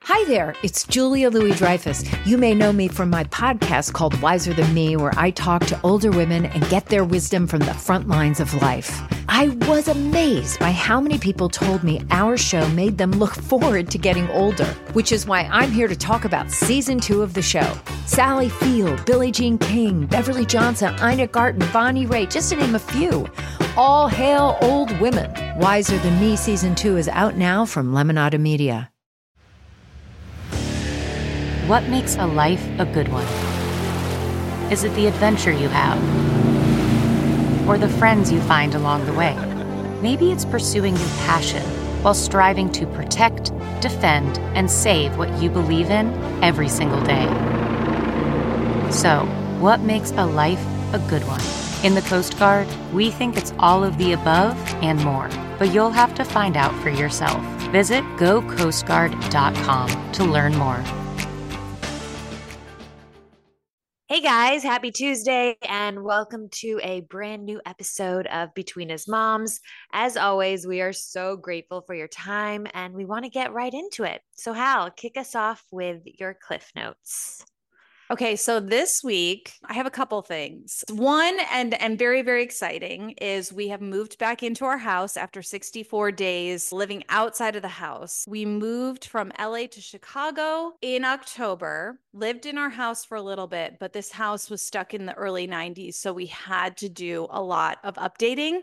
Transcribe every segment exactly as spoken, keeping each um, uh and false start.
Hi there, it's Julia Louis-Dreyfus. You may know me from my podcast called Wiser Than Me, where I talk to older women and get their wisdom from the front lines of life. I was amazed by how many people told me our show made them look forward to getting older, which is why I'm here to talk about season two of the show. Sally Field, Billie Jean King, Beverly Johnson, Ina Garten, Bonnie Raitt, just to name a few. All hail old women. Wiser Than Me season two is out now from Lemonada Media. What makes a life a good one? Is it the adventure you have? Or the friends you find along the way? Maybe it's pursuing your passion while striving to protect, defend, and save what you believe in every single day. So, what makes a life a good one? In the Coast Guard, we think it's all of the above and more, but you'll have to find out for yourself. Visit go coast guard dot com to learn more. Hey guys, happy Tuesday and welcome to a brand new episode of Between Us Moms. As always, we are so grateful for your time and we want to get right into it. So Hal, kick us off with your Cliff Notes. Okay, so this week I have a couple things. One, and and very, very exciting, is we have moved back into our house after sixty-four days living outside of the house. We moved from L A to Chicago in October, lived in our house for a little bit, but this house was stuck in the early nineties, so we had to do a lot of updating.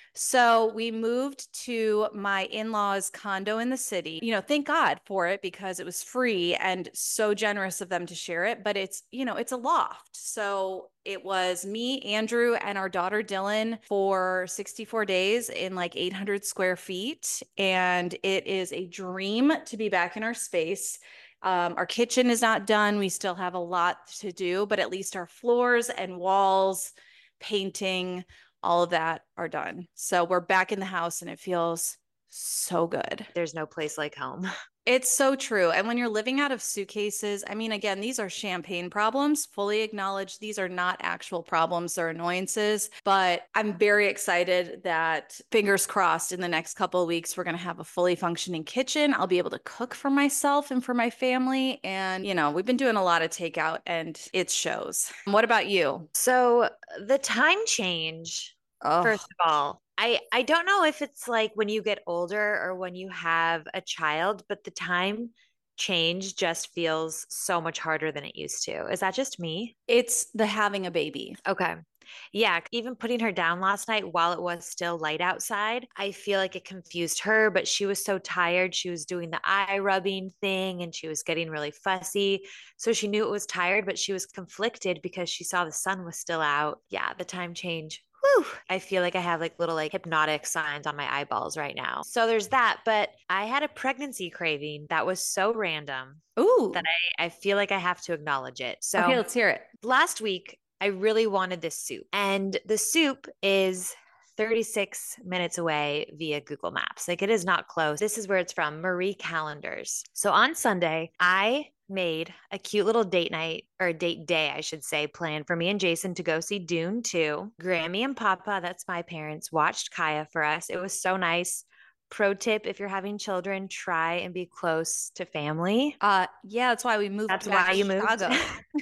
So we moved to my in-laws' condo in the city. You know, thank God for it because it was free and so generous of them to share it. But it's, you know, it's a loft. So it was me, Andrew, and our daughter Dylan for sixty-four days in like eight hundred square feet. And it is a dream to be back in our space. Um, our kitchen is not done. We still have a lot to do, but at least our floors and walls, painting, all of that are done. So we're back in the house and it feels so good. There's no place like home. It's so true. And when you're living out of suitcases, I mean, again, these are champagne problems. Fully acknowledge these are not actual problems or annoyances, but I'm very excited that, fingers crossed, in the next couple of weeks, we're going to have a fully functioning kitchen. I'll be able to cook for myself and for my family. And, you know, we've been doing a lot of takeout and it shows. What about you? So the time change, Oh. first of all, I, I don't know if it's like when you get older or when you have a child, but the time change just feels so much harder than it used to. Is that just me? It's the having a baby. Okay. Yeah. Even putting her down last night while it was still light outside, I feel like it confused her, but she was so tired. She was doing the eye rubbing thing and she was getting really fussy. So she knew it was tired, but she was conflicted because she saw the sun was still out. Yeah. The time change. Whew. I feel like I have like little like hypnotic signs on my eyeballs right now. So there's that. But I had a pregnancy craving that was so random. Ooh. That I, I feel like I have to acknowledge it. So okay, let's hear it. Last week, I really wanted this soup. And the soup is thirty-six minutes away via Google Maps. Like it is not close. This is where it's from, Marie Callender's. So on Sunday, I made a cute little date night or date day, I should say, plan for me and Jason to go see Dune two. Grammy and Papa, that's my parents, watched Kaya for us. It was so nice. Pro tip, if you're having children, try and be close to family. Uh, yeah, that's why we moved That's back why to you moved. Chicago.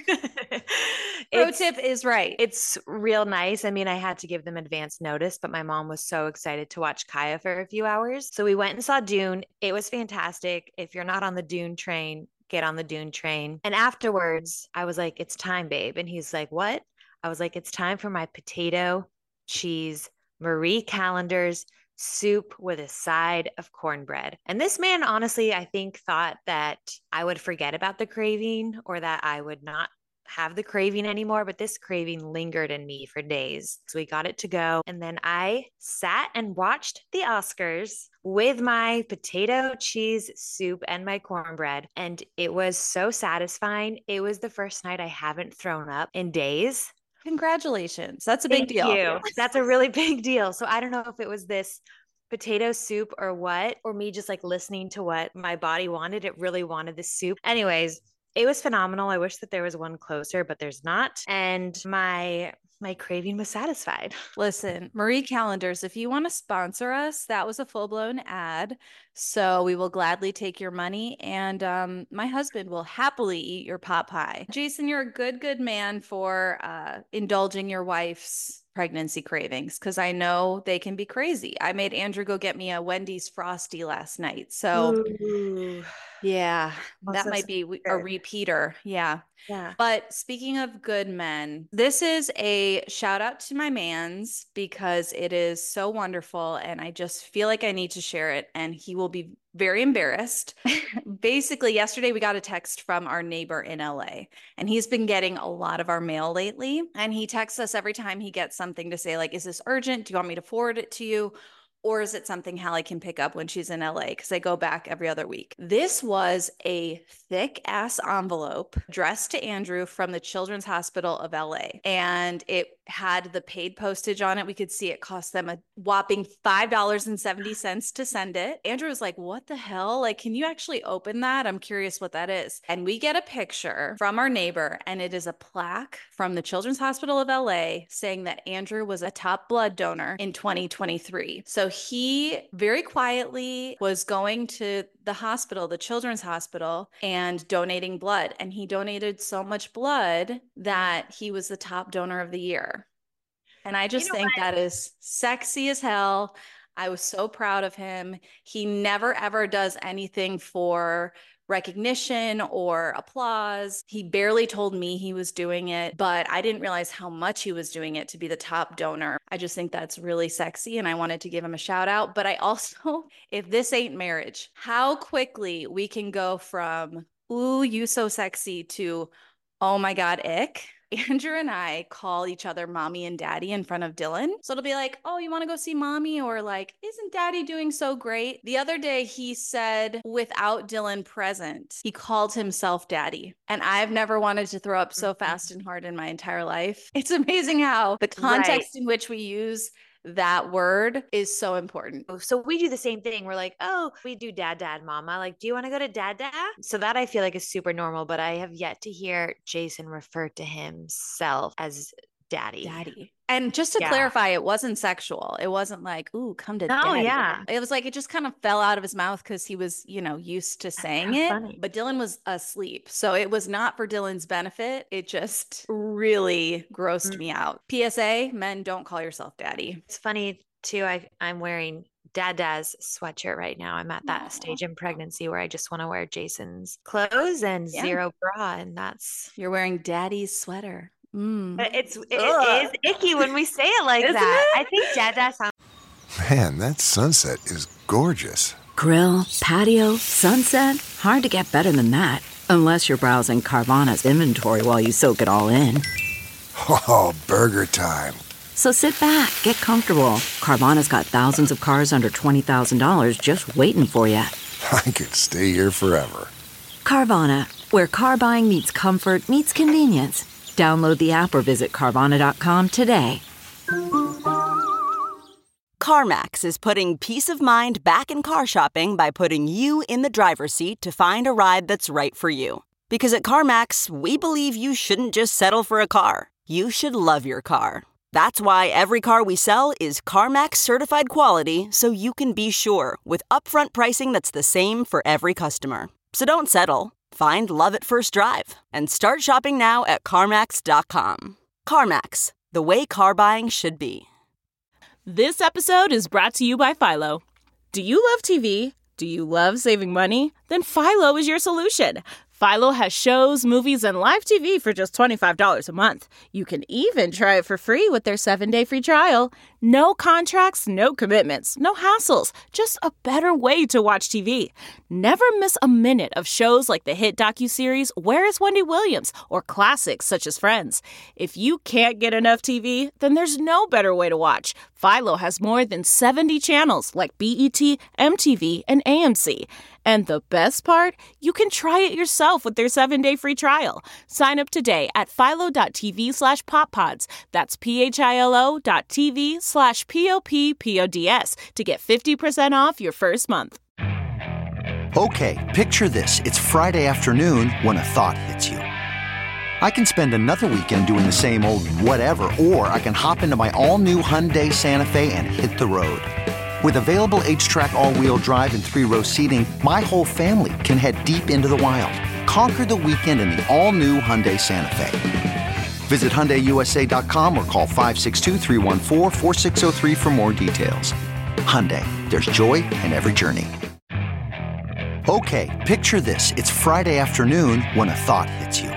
Pro It's- tip is right. It's real nice. I mean, I had to give them advance notice, but my mom was so excited to watch Kaya for a few hours. So we went and saw Dune. It was fantastic. If you're not on the Dune train, get on the Dune train. And afterwards, I was like, it's time, babe. And he's like, what? I was like, it's time for my potato, cheese, Marie Callender's soup with a side of cornbread. And this man, honestly, I think thought that I would forget about the craving or that I would not have the craving anymore, but this craving lingered in me for days. So we got it to go. And then I sat and watched the Oscars with my potato cheese soup and my cornbread. And it was so satisfying. It was the first night I haven't thrown up in days. Congratulations. That's a Thank big deal. you. That's a really big deal. So I don't know if it was this potato soup or what, or me just like listening to what my body wanted. It really wanted the soup. Anyways, it was phenomenal. I wish that there was one closer, but there's not. And my my craving was satisfied. Listen, Marie Callender's, if you want to sponsor us, that was a full-blown ad. So we will gladly take your money, and um, my husband will happily eat your pot pie. Jason, you're a good, good man for uh, indulging your wife's pregnancy cravings, because I know they can be crazy. I made Andrew go get me a Wendy's Frosty last night. So Ooh. yeah, Oh, that so might be good. a repeater. Yeah. Yeah. But speaking of good men, this is a shout out to my mans, because it is so wonderful and I just feel like I need to share it, and he will be very embarrassed. Basically, yesterday we got a text from our neighbor in L A, and he's been getting a lot of our mail lately. And he texts us every time he gets something to say, like, is this urgent? Do you want me to forward it to you? Or is it something Hallie can pick up when she's in L A? Because I go back every other week. This was a thick ass envelope addressed to Andrew from the Children's Hospital of L A. And it had the paid postage on it. We could see it cost them a whopping five dollars and seventy cents to send it. Andrew was like, what the hell? Like, can you actually open that? I'm curious what that is. And we get a picture from our neighbor, and it is a plaque from the Children's Hospital of L A saying that Andrew was a top blood donor in twenty twenty-three. So he very quietly was going to the hospital, the Children's Hospital, and donating blood. And he donated so much blood that he was the top donor of the year. And I just you know think what? that is sexy as hell. I was so proud of him. He never, ever does anything for recognition or applause. He barely told me he was doing it, but I didn't realize how much he was doing it to be the top donor. I just think that's really sexy, and I wanted to give him a shout out. But I also, if this ain't marriage, how quickly we can go from, ooh, you so sexy, to, oh my God, ick. Andrew and I call each other mommy and daddy in front of Dylan. So it'll be like, oh, you want to go see mommy? Or like, isn't daddy doing so great? The other day he said, without Dylan present, he called himself daddy. And I've never wanted to throw up so fast and hard in my entire life. It's amazing how the context right. in which we use that word is so important. So we do the same thing. We're like, oh, we do dad, dad, mama. Like, do you want to go to dad, dad? So that I feel like is super normal, but I have yet to hear Jason refer to himself as daddy. Daddy. And just to yeah. clarify, it wasn't sexual. It wasn't like, ooh, come to no, daddy. Yeah. It was like, it just kind of fell out of his mouth because he was, you know, used to saying it. Funny. But Dylan was asleep. So it was not for Dylan's benefit. It just really grossed mm. me out. P S A, men, don't call yourself daddy. It's funny too. I, I'm wearing Dad Dad's sweatshirt right now. I'm at that Aww. stage in pregnancy where I just want to wear Jason's clothes and yeah. zero bra. And that's. You're wearing daddy's sweater. Mm. But it's it, it is icky when we say it like Isn't that. it? I think Dad Dad sounds. Man, that sunset is gorgeous. Grill, patio, sunset. Hard to get better than that. Unless you're browsing Carvana's inventory while you soak it all in. Oh, burger time. So sit back, get comfortable. Carvana's got thousands of cars under twenty thousand dollars just waiting for you. I could stay here forever. Carvana, where car buying meets comfort meets convenience. Download the app or visit Carvana dot com today. CarMax is putting peace of mind back in car shopping by putting you in the driver's seat to find a ride that's right for you. Because at CarMax, we believe you shouldn't just settle for a car. You should love your car. That's why every car we sell is CarMax certified quality, so you can be sure with upfront pricing that's the same for every customer. So don't settle. Find love at first drive and start shopping now at CarMax dot com. CarMax, the way car buying should be. This episode is brought to you by Philo. Do you love T V? Do you love saving money? Then Philo is your solution. Philo has shows, movies, and live T V for just twenty-five dollars a month. You can even try it for free with their seven-day free trial. No contracts, no commitments, no hassles. Just a better way to watch T V. Never miss a minute of shows like the hit docuseries Where is Wendy Williams? Or classics such as Friends. If you can't get enough T V, then there's no better way to watch. Philo has more than seventy channels like B E T, M T V, and A M C. And the best part? You can try it yourself with their seven-day free trial. Sign up today at philo.tv slash poppods. That's P-H-I-L-O dot TV slash P-O-P-P-O-D-S to get fifty percent off your first month. Okay, picture this. It's Friday afternoon when a thought hits you. I can spend another weekend doing the same old whatever, or I can hop into my all-new Hyundai Santa Fe and hit the road. With available H-Track all-wheel drive and three-row seating, my whole family can head deep into the wild. Conquer the weekend in the all-new Hyundai Santa Fe. Visit Hyundai U S A dot com or call five six two, three one four, four six zero three for more details. Hyundai, there's joy in every journey. Okay, picture this. It's Friday afternoon when a thought hits you.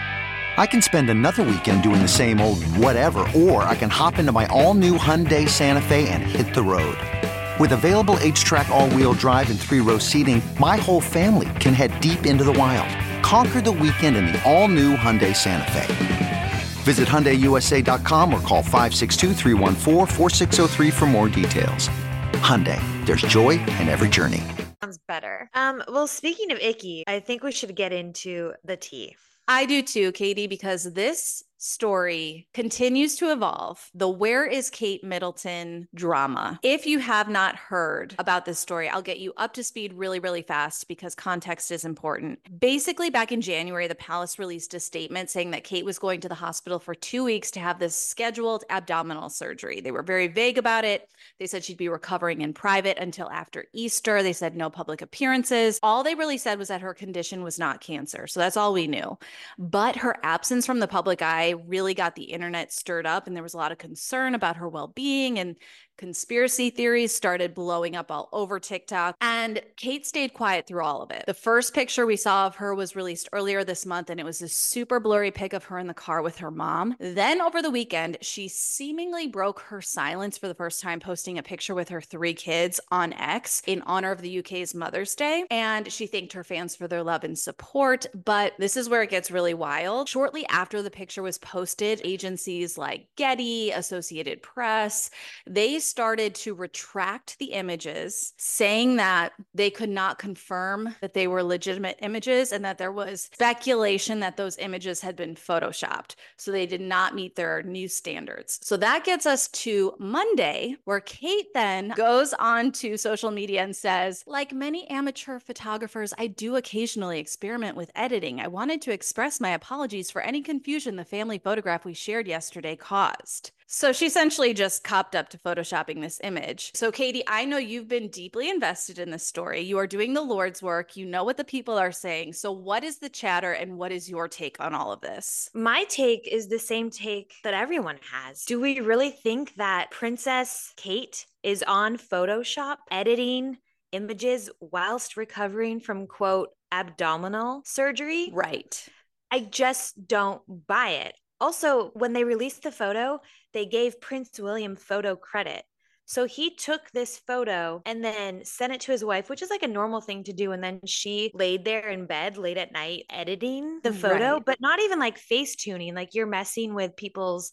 I can spend another weekend doing the same old whatever, or I can hop into my all-new Hyundai Santa Fe and hit the road. With available H-Track all-wheel drive and three-row seating, my whole family can head deep into the wild. Conquer the weekend in the all-new Hyundai Santa Fe. Visit Hyundai U S A dot com or call five six two, three one four, four six zero three for more details. Hyundai, there's joy in every journey. Sounds better. Um, well, speaking of icky, I think we should get into the tea. I do too, Katie, because this story continues to evolve. The Where is Kate Middleton drama. If you have not heard about this story, I'll get you up to speed really, really fast because context is important. Basically, back in January, the palace released a statement saying that Kate was going to the hospital for two weeks to have this scheduled abdominal surgery. They were very vague about it. They said she'd be recovering in private until after Easter. They said no public appearances. All they really said was that her condition was not cancer. So that's all we knew. But her absence from the public eye really got the internet stirred up, and there was a lot of concern about her well-being, and conspiracy theories started blowing up all over TikTok. And Kate stayed quiet through all of it. The first picture we saw of her was released earlier this month, and it was this super blurry pic of her in the car with her mom. Then over the weekend, she seemingly broke her silence for the first time, posting a picture with her three kids on X in honor of the U K's Mother's Day. And she thanked her fans for their love and support. But this is where it gets really wild. Shortly after the picture was posted, agencies like Getty, Associated Press, they started to retract the images, saying that they could not confirm that they were legitimate images and that there was speculation that those images had been photoshopped. So they did not meet their new standards. So that gets us to Monday, where Kate then goes on to social media and says, like many amateur photographers, I do occasionally experiment with editing. I wanted to express my apologies for any confusion the family photograph we shared yesterday caused. So she essentially just copped up to photoshopping this image. So Katie, I know you've been deeply invested in this story. You are doing the Lord's work. You know what the people are saying. So what is the chatter and what is your take on all of this? My take is the same take that everyone has. Do we really think that Princess Kate is on Photoshop editing images whilst recovering from, quote, abdominal surgery? Right. I just don't buy it. Also, when they released the photo, they gave Prince William photo credit. So he took this photo and then sent it to his wife, which is like a normal thing to do. And then she laid there in bed late at night editing the photo, Right. but not even like face tuning. Like you're messing with people's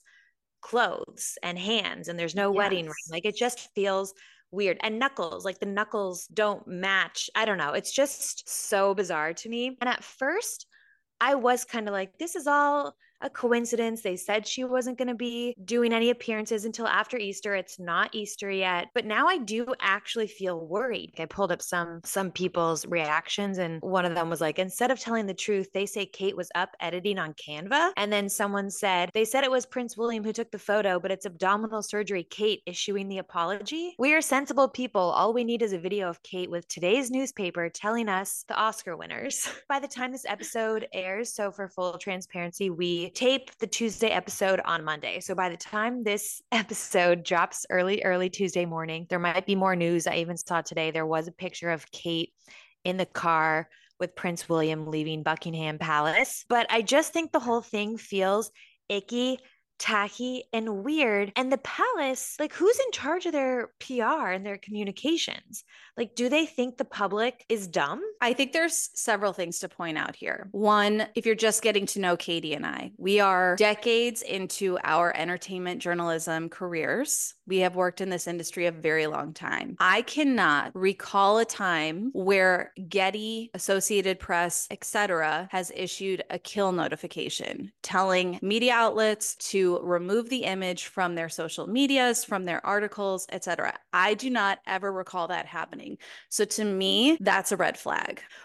clothes and hands, and there's no Yes. wedding ring. Like it just feels weird. And knuckles, like the knuckles don't match. I don't know. It's just so bizarre to me. And at first, I was kind of like, this is all a coincidence. They said she wasn't going to be doing any appearances until after Easter. It's not Easter yet. But now I do actually feel worried. I pulled up some some people's reactions, and one of them was like, instead of telling the truth, they say Kate was up editing on Canva. And then someone said, they said it was Prince William who took the photo, but it's abdominal surgery. Kate issuing the apology. We are sensible people. All we need is a video of Kate with today's newspaper telling us the Oscar winners. By the time this episode airs, so for full transparency, we tape the Tuesday episode on Monday. So by the time this episode drops early, early Tuesday morning, there might be more news. I even saw today there was a picture of Kate in the car with Prince William leaving Buckingham Palace. But I just think the whole thing feels icky, tacky, and weird. And the palace, like, who's in charge of their P R and their communications? Like, do they think the public is dumb? I think there's several things to point out here. One, if you're just getting to know Katie and I, we are decades into our entertainment journalism careers. We have worked in this industry a very long time. I cannot recall a time where Getty, Associated Press, et cetera, has issued a kill notification telling media outlets to remove the image from their social medias, from their articles, et cetera. I do not ever recall that happening. So to me, that's a red flag.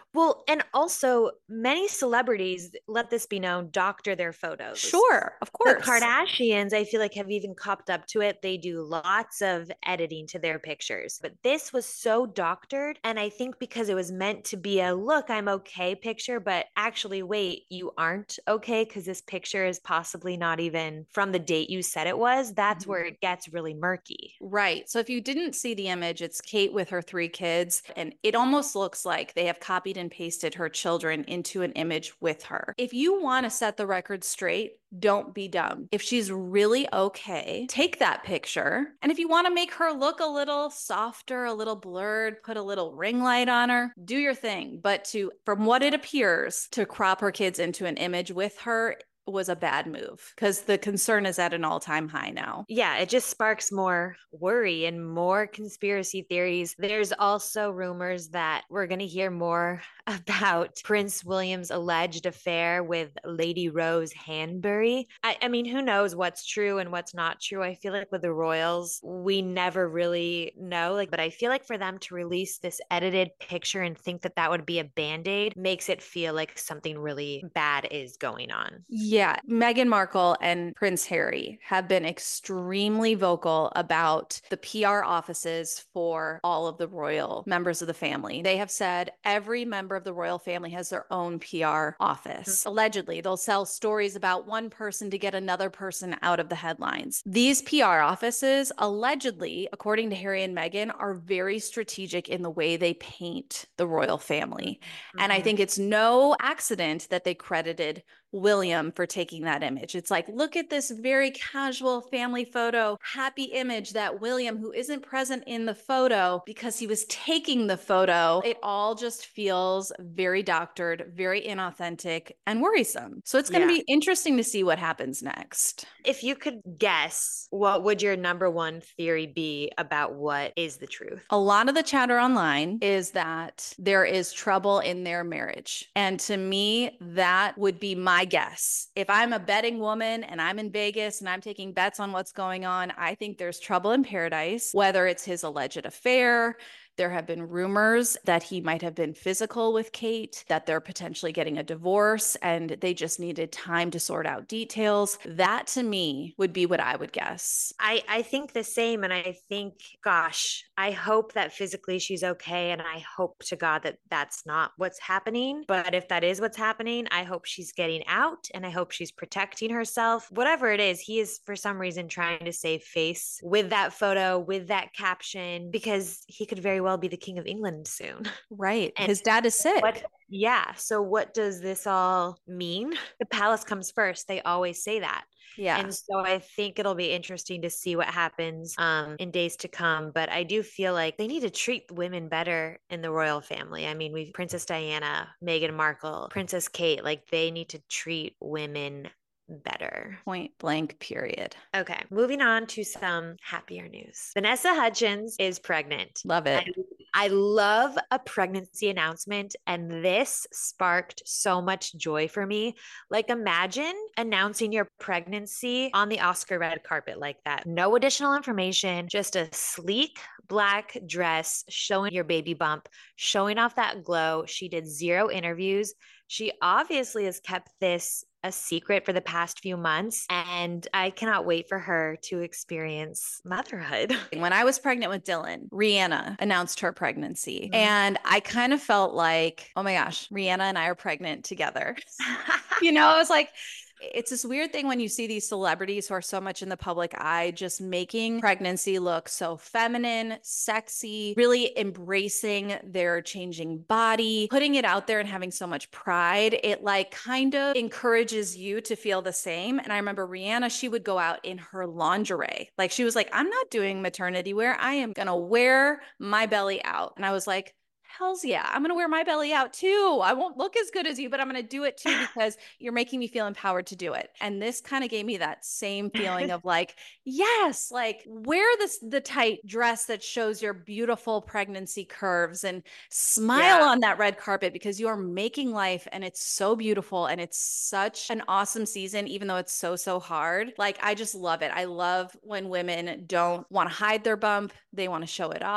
Well, and also many celebrities, let this be known, doctor their photos. Sure, of The course. Kardashians, I feel like, have even copped up to it. They do lots of editing to their pictures, but this was so doctored. And I think because it was meant to be a look, I'm okay picture, but actually, wait, you aren't okay because this picture is possibly not even from the date you said it was. That's Mhm. where it gets really murky. Right. So if you didn't see the image, it's Kate with her three kids, and it almost looks like they have copied and pasted her children into an image with her. If you want to set the record straight, don't be dumb. If she's really okay, take that picture. And if you want to make her look a little softer, a little blurred, put a little ring light on her, do your thing. But to, from what it appears, to crop her kids into an image with her was a bad move because the concern is at an all-time high now. Yeah, it just sparks more worry and more conspiracy theories. There's also rumors that we're going to hear more about Prince William's alleged affair with Lady Rose Hanbury. I, I mean, who knows what's true and what's not true? I feel like with the royals, we never really know. Like, but I feel like for them to release this edited picture and think that that would be a band-aid makes it feel like something really bad is going on. Yeah, Meghan Markle and Prince Harry have been extremely vocal about the P R offices for all of the royal members of the family. They have said every member of the royal family has their own P R office. Mm-hmm. Allegedly, they'll sell stories about one person to get another person out of the headlines. These P R offices, allegedly, according to Harry and Meghan, are very strategic in the way they paint the royal family. Mm-hmm. And I think it's no accident that they credited William for taking that image. It's like, look at this very casual family photo, happy image that William, who isn't present in the photo because he was taking the photo, it all just feels very doctored, very inauthentic and worrisome. So it's going to Yeah. be interesting to see what happens next. If you could guess, what would your number one theory be about what is the truth? A lot of the chatter online is that there is trouble in their marriage. And to me, that would be my guess. If I'm a betting woman and I'm in Vegas and I'm taking bets on what's going on, I think there's trouble in paradise, whether it's his alleged affair. There have been rumors that he might have been physical with Kate, that they're potentially getting a divorce and they just needed time to sort out details. That to me would be what I would guess. I, I think the same. And I think, gosh, I hope that physically she's okay. And I hope to God that that's not what's happening. But if that is what's happening, I hope she's getting out and I hope she's protecting herself. Whatever it is, he is for some reason trying to save face with that photo, with that caption, because he could very well be the King of England soon. Right. And his dad is sick. What, yeah. So what does this all mean? The palace comes first. They always say that. Yeah. And so I think it'll be interesting to see what happens um, in days to come. But I do feel like they need to treat women better in the royal family. I mean, we've Princess Diana, Meghan Markle, Princess Kate, like they need to treat women better. Point blank, period. Okay, moving on to some happier news. Vanessa Hudgens is pregnant. Love it. I, I love a pregnancy announcement, and this sparked so much joy for me. Like, imagine announcing your pregnancy on the Oscar red carpet like that. No additional information, just a sleek black dress showing your baby bump, showing off that glow. She did zero interviews. She obviously has kept this a secret for the past few months, and I cannot wait for her to experience motherhood. When I was pregnant with Dylan, Rihanna announced her pregnancy, Mm-hmm. and I kind of felt like, oh my gosh, Rihanna and I are pregnant together. You know, I was like, it's this weird thing when you see these celebrities who are so much in the public eye, just making pregnancy look so feminine, sexy, really embracing their changing body, putting it out there and having so much pride. It like kind of encourages you to feel the same. And I remember Rihanna, she would go out in her lingerie. Like she was like, I'm not doing maternity wear. I am going to wear my belly out. And I was like, hells yeah, I'm going to wear my belly out too. I won't look as good as you, but I'm going to do it too because you're making me feel empowered to do it. And this kind of gave me that same feeling of like, yes, like wear this, the tight dress that shows your beautiful pregnancy curves and smile Yeah. on that red carpet because you are making life and it's so beautiful and it's such an awesome season, even though it's so, so hard. Like, I just love it. I love when women don't want to hide their bump. They want to show it off.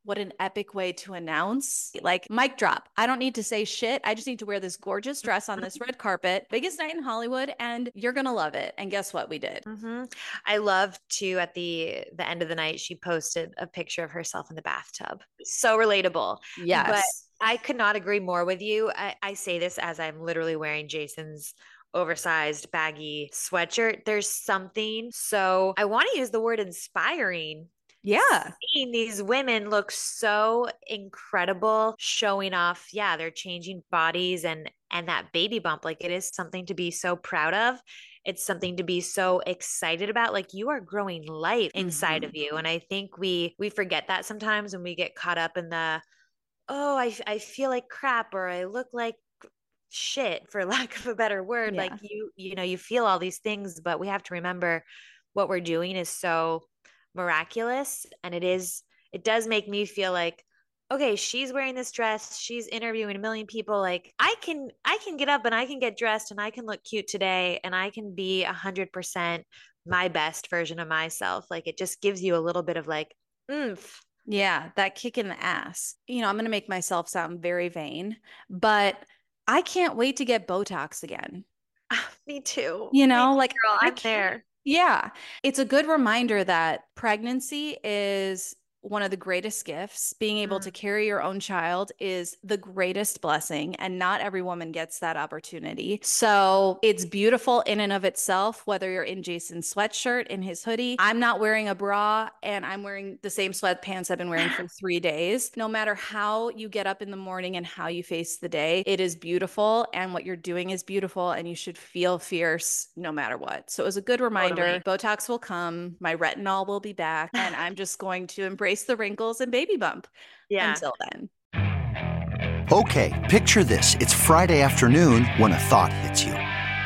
what an epic way to announce. Like, mic drop. I don't need to say shit. I just need to wear this gorgeous dress on this red carpet, biggest night in Hollywood, and you're going to love it. And guess what? We did. Mm-hmm. I love to, at the the end of the night, she posted a picture of herself in the bathtub. So relatable. Yes. But I could not agree more with you. I, I say this as I'm literally wearing Jason's oversized baggy sweatshirt. There's something so, I want to use the word inspiring. Yeah. Seeing these women look so incredible, showing off, yeah, they're changing bodies and and that baby bump. Like, it is something to be so proud of. It's something to be so excited about. Like, you are growing life inside mm-hmm. of you. And I think we we forget that sometimes when we get caught up in the, oh, I, I feel like crap, or I look like shit, for lack of a better word. Yeah. Like, you, you know, you feel all these things, but we have to remember what we're doing is so miraculous. And it is, it does make me feel like, okay, she's wearing this dress, she's interviewing a million people. Like, I can, I can get up and I can get dressed and I can look cute today and I can be a hundred percent my best version of myself. Like, it just gives you a little bit of like, oomph. Yeah, that kick in the ass. You know, I'm going to make myself sound very vain, but I can't wait to get Botox again. Me too. You know, Me like, girl, I'm there. Yeah. It's a good reminder that pregnancy is one of the greatest gifts. Being able mm. to carry your own child is the greatest blessing, and not every woman gets that opportunity. So it's beautiful in and of itself, whether you're in Jason's sweatshirt, in his hoodie. I'm not wearing a bra, and I'm wearing the same sweatpants I've been wearing for three days. No matter how you get up in the morning and how you face the day, it is beautiful, and what you're doing is beautiful, and you should feel fierce no matter what. So it was a good reminder. Totally. Botox will come, my retinol will be back, and I'm just going to embrace the wrinkles and baby bump. Yeah. Until then. Okay, picture this. It's Friday afternoon when a thought hits you.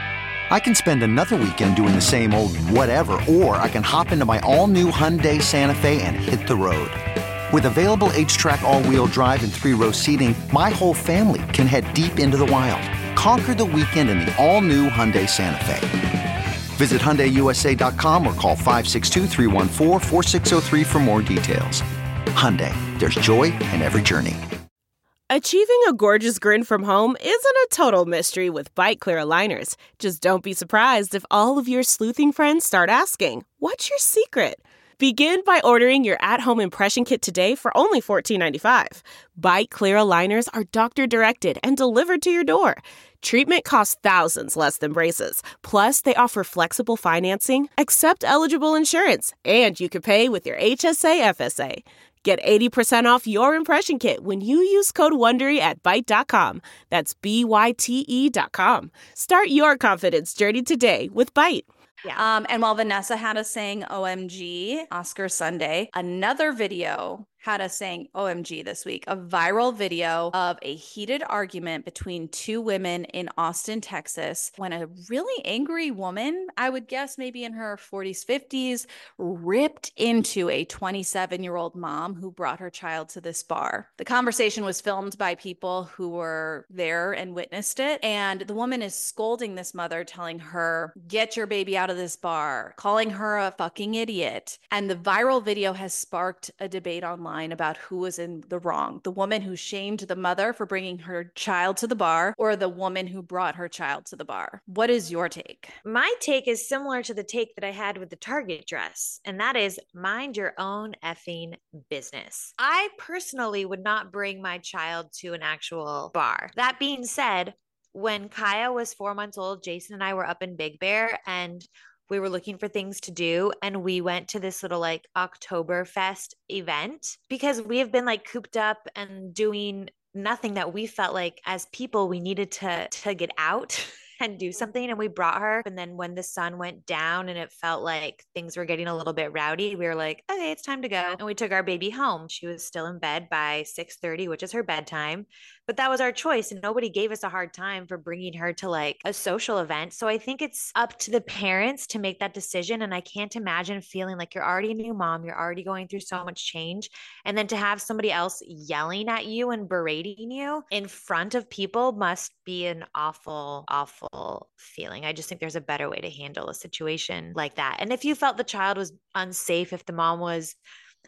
I can spend another weekend doing the same old whatever, or I can hop into my all-new Hyundai Santa Fe and hit the road. With available H-Track all-wheel drive and three-row seating, my whole family can head deep into the wild. Conquer the weekend in the all-new Hyundai Santa Fe. Visit Hyundai U S A dot com or call five six two, three one four, four six zero three for more details. Hyundai, there's joy in every journey. Achieving a gorgeous grin from home isn't a total mystery with Byte Clear aligners. Just don't be surprised if all of your sleuthing friends start asking, what's your secret? Begin by ordering your at-home impression kit today for only fourteen ninety-five. Byte Clear aligners are doctor-directed and delivered to your door. Treatment costs thousands less than braces. Plus, they offer flexible financing, accept eligible insurance, and you can pay with your H S A F S A. Get eighty percent off your impression kit when you use code WONDERY at byte dot com. That's B Y T E dot com. Start your confidence journey today with Byte. Yeah. Um, and while Vanessa had us saying O M G, Oscar Sunday, another video had us saying O M G this week, a viral video of a heated argument between two women in Austin, Texas, when a really angry woman, I would guess maybe in her forties, fifties, ripped into a twenty-seven-year-old mom who brought her child to this bar. The conversation was filmed by people who were there and witnessed it, and the woman is scolding this mother, telling her, get your baby out of this bar, calling her a fucking idiot. And the viral video has sparked a debate online about who was in the wrong, the woman who shamed the mother for bringing her child to the bar, or the woman who brought her child to the bar. What is your take? My take is similar to the take that I had with the Target dress, and that is mind your own effing business. I personally would not bring my child to an actual bar. That being said, when Kaya was four months old, Jason and I were up in Big Bear, and we were looking for things to do, and we went to this little like Oktoberfest event because we have been like cooped up and doing nothing that we felt like as people we needed to to get out and do something. And we brought her. And then when the sun went down and it felt like things were getting a little bit rowdy, we were like, okay, it's time to go. And we took our baby home. She was still in bed by six thirty, which is her bedtime. But that was our choice. And nobody gave us a hard time for bringing her to like a social event. So I think it's up to the parents to make that decision. And I can't imagine feeling like you're already a new mom. You're already going through so much change. And then to have somebody else yelling at you and berating you in front of people must be an awful, awful feeling. I just think there's a better way to handle a situation like that. And if you felt the child was unsafe, if the mom was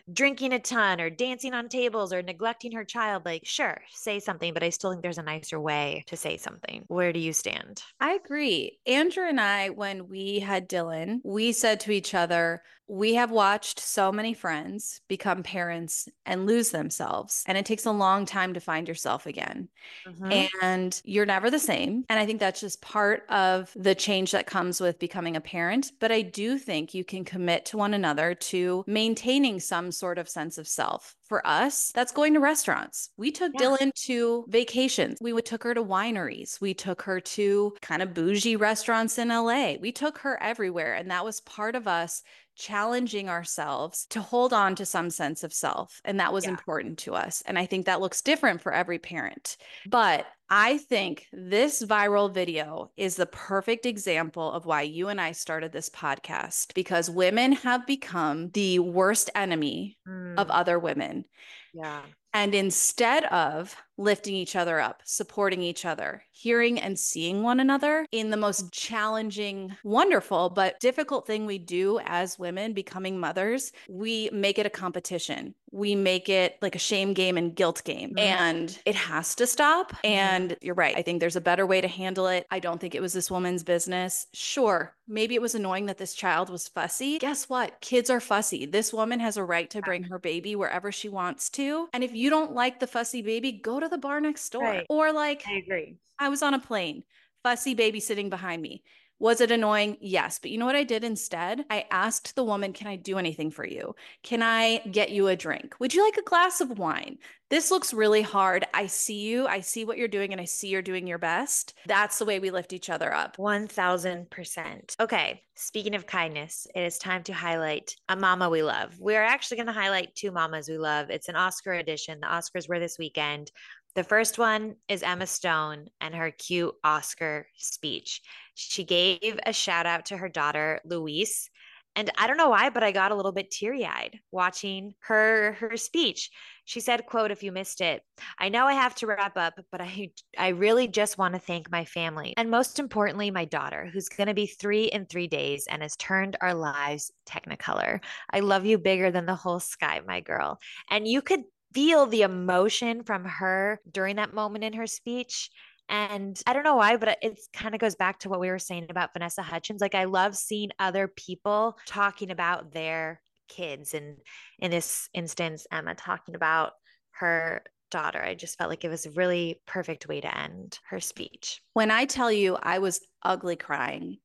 drinking a ton or dancing on tables or neglecting her child, like, sure, say something, but I still think there's a nicer way to say something. Where do you stand? I agree. Andrew and I, when we had Dylan, we said to each other, we have watched so many friends become parents and lose themselves, and it takes a long time to find yourself again. Mm-hmm. And you're never the same. And I think that's just part of the change that comes with becoming a parent. But I do think you can commit to one another to maintaining some sort of sense of self. For us, that's going to restaurants. We took yeah. Dylan to vacations. We would took her to wineries. We took her to kind of bougie restaurants in L A. We took her everywhere. And that was part of us challenging ourselves to hold on to some sense of self. And that was yeah. important to us. And I think that looks different for every parent. But I think this viral video is the perfect example of why you and I started this podcast, because women have become the worst enemy mm. of other women. Yeah. And instead of lifting each other up, supporting each other, hearing and seeing one another in the most challenging, wonderful, but difficult thing we do as women becoming mothers, we make it a competition. We make it like a shame game and guilt game. Mm-hmm. And it has to stop. And you're right. I think there's a better way to handle it. I don't think it was this woman's business. Sure, maybe it was annoying that this child was fussy. Guess what? Kids are fussy. This woman has a right to bring her baby wherever she wants to. And if you don't like the fussy baby, go to the bar next door. Right. Or like, I agree. I was on a plane, fussy baby sitting behind me. Was it annoying? Yes. But you know what I did instead? I asked the woman, can I do anything for you? Can I get you a drink? Would you like a glass of wine? This looks really hard. I see you. I see what you're doing, and I see you're doing your best. That's the way we lift each other up. one thousand percent. Okay. Speaking of kindness, it is time to highlight a mama we love. We're actually going to highlight two mamas we love. It's an Oscar edition. The Oscars were this weekend. The first one is Emma Stone and her cute Oscar speech. She gave a shout out to her daughter, Louise. And I don't know why, but I got a little bit teary-eyed watching her her speech. She said, quote, if you missed it, I know I have to wrap up, but I, I really just want to thank my family. And most importantly, my daughter, who's going to be three in three days and has turned our lives technicolor. I love you bigger than the whole sky, my girl. And you could feel the emotion from her during that moment in her speech. And I don't know why, but it kind of goes back to what we were saying about Vanessa Hudgens. Like, I love seeing other people talking about their kids. And in this instance, Emma talking about her daughter. I just felt like it was a really perfect way to end her speech. When I tell you I was ugly crying,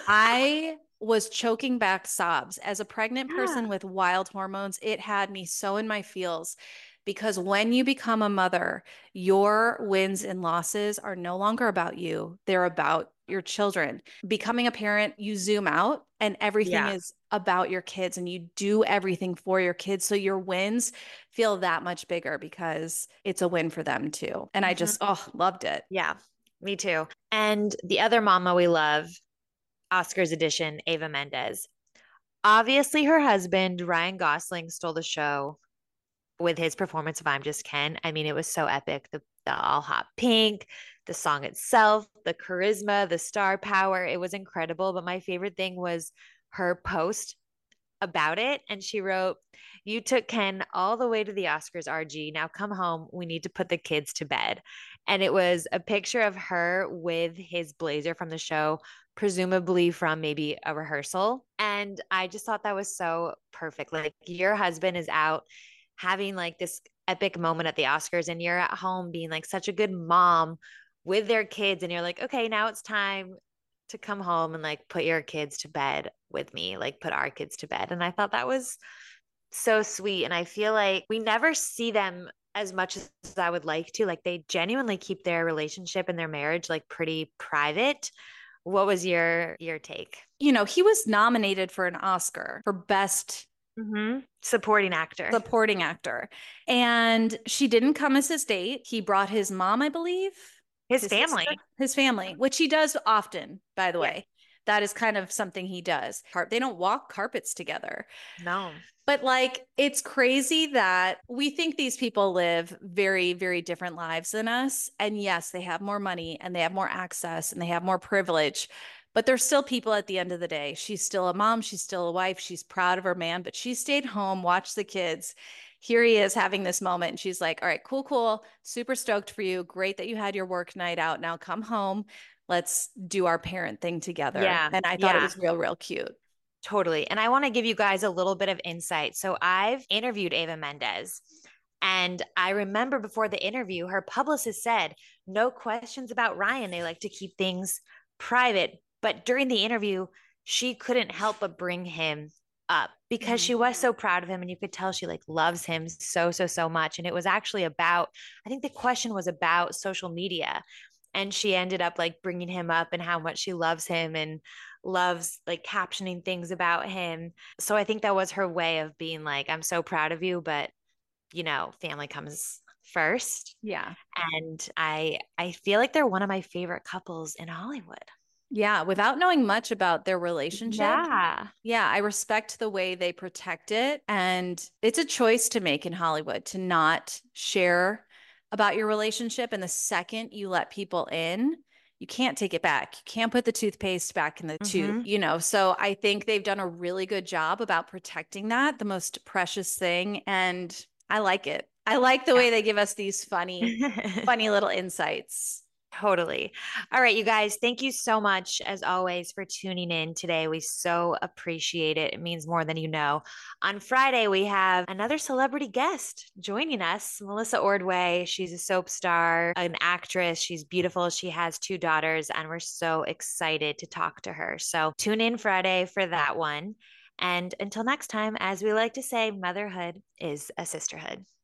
I was choking back sobs. As a pregnant person yeah. with wild hormones, it had me so in my feels. Because when you become a mother, your wins and losses are no longer about you. They're about your children. Becoming a parent, you zoom out and everything yeah. is about your kids, and you do everything for your kids. So your wins feel that much bigger because it's a win for them too. And mm-hmm. I just, oh, loved it. Yeah, me too. And the other mama we love, Oscars edition, Eva Mendes. Obviously, her husband, Ryan Gosling, stole the show with his performance of I'm Just Ken. I mean, it was so epic. The, the all hot pink, the song itself, the charisma, the star power. It was incredible. But my favorite thing was her post about it. And she wrote, you took Ken all the way to the Oscars, R G. Now come home. We need to put the kids to bed. And it was a picture of her with his blazer from the show, presumably from maybe a rehearsal. And I just thought that was so perfect. Like, your husband is out having like this epic moment at the Oscars, and you're at home being like such a good mom with their kids. And you're like, okay, now it's time to come home and like put your kids to bed with me, like put our kids to bed. And I thought that was so sweet. And I feel like we never see them as much as I would like to. Like, they genuinely keep their relationship and their marriage like pretty private. What was your, your take? You know, he was nominated for an Oscar for best Mm-hmm. supporting actor. Supporting actor. And she didn't come as his date. He brought his mom, I believe. His, his family. Sister, his family, which he does often, by the yeah. way. That is kind of something he does. They don't walk carpets together. No. But like, it's crazy that we think these people live very, very different lives than us. And yes, they have more money and they have more access and they have more privilege. but they're still people at the end of the day. She's still a mom. She's still a wife. She's proud of her man, but she stayed home, watched the kids. Here he is having this moment. And she's like, all right, cool, cool. Super stoked for you. Great that you had your work night out. Now come home. Let's do our parent thing together. Yeah. And I thought yeah. it was real, real cute. Totally. And I want to give you guys a little bit of insight. So I've interviewed Eva Mendes. And I remember before the interview, her publicist said, no questions about Ryan. They like to keep things private. But during the interview, she couldn't help but bring him up because mm-hmm. she was so proud of him. And you could tell she like loves him so, so, so much. And it was actually about, I think the question was about social media. And she ended up like bringing him up and how much she loves him and loves like captioning things about him. So I think that was her way of being like, I'm so proud of you, but you know, family comes first. Yeah. And I I feel like they're one of my favorite couples in Hollywood. Yeah, without knowing much about their relationship. Yeah. Yeah, I respect the way they protect it. And it's a choice to make in Hollywood to not share about your relationship. And the second you let people in, you can't take it back. You can't put the toothpaste back in the mm-hmm. tube, you know? So I think they've done a really good job about protecting that, the most precious thing. And I like it. I like the yeah. way they give us these funny, funny little insights. Totally. All right, you guys, thank you so much, as always, for tuning in today. We so appreciate it. It means more than you know. On Friday, we have another celebrity guest joining us, Melissa Ordway. She's a soap star, an actress. She's beautiful. She has two daughters, and we're so excited to talk to her. So tune in Friday for that one. And until next time, as we like to say, motherhood is a sisterhood.